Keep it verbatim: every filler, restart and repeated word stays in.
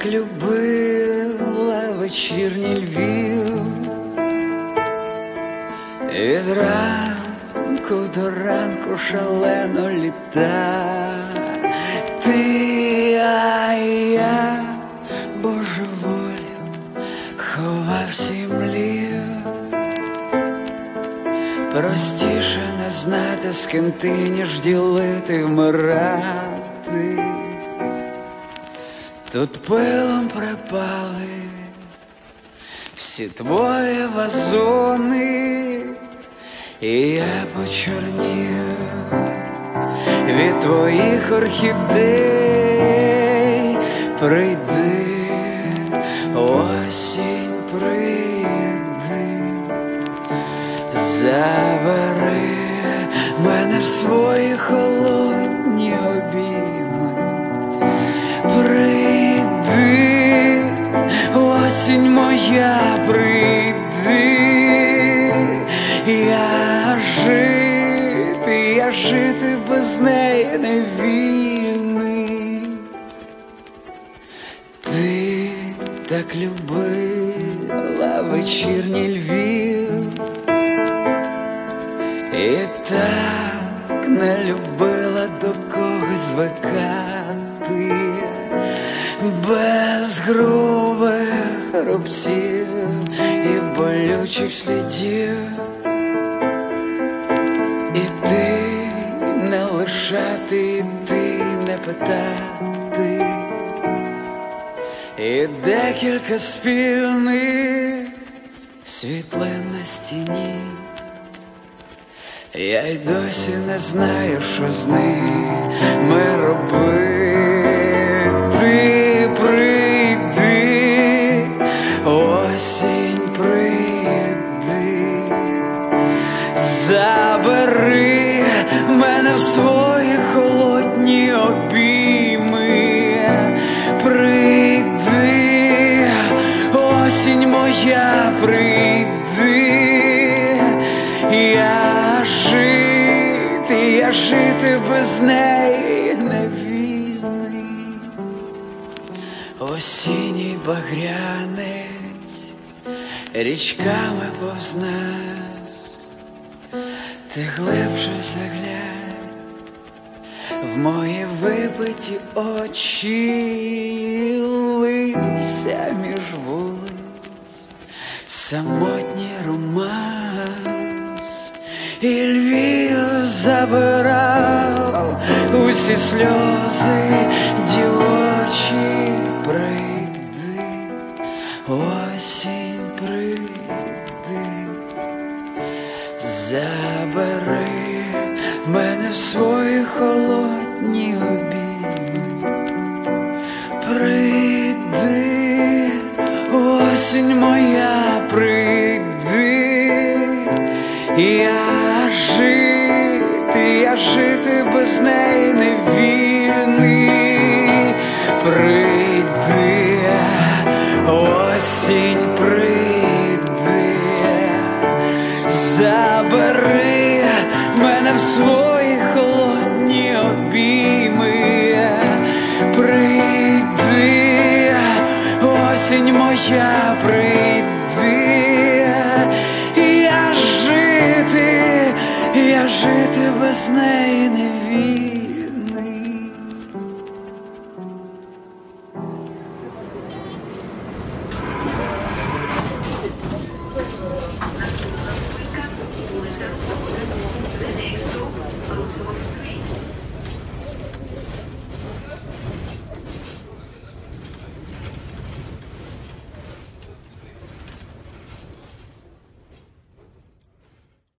так любила вечірній Львів, від ранку до ранку шалено літа. Ти, а я божеволів, ховався і млів. Простіше не знати, з ким ти, ніж ділити, вмирати. Тут пилом припали всі твої вазони, і я почорнів від твоїх орхідей. Прийди, осінь, прийди, забери мене в свої холодні обійми. Прийди, осінь моя, прийди. Я жити, я жити без неї не вільний. Ти так любила вечірній Львів, і так не любила до когось звикати, без грубих рубців і болючих слідів. І ти не лишати, і ти не питати, і декілька спільних світлин на стіні. Я й досі не знаю, що з ними робити. Прийди, осінь, прийди, забери мене в свої холодні обійми. Прийди, осінь моя, прийди. Я жити, я жити без неї не вільний. Осінній багрянець річками повз нас, ти глибше заглянь в мої вибиті очі. Лився між вулиць самотній романс, і Львів забирав усі сльози дівочі. Прийди, осінь, прийди, забери мене в свої холодні обійми. Прийди, осінь моя, прийди. Я жити, я жити без неї не вільний. Прийди, осінь, прийди, забери мене в свої холодні обійми. Прийди, осінь моя, прийди. Я жити, я жити без неї не вільний.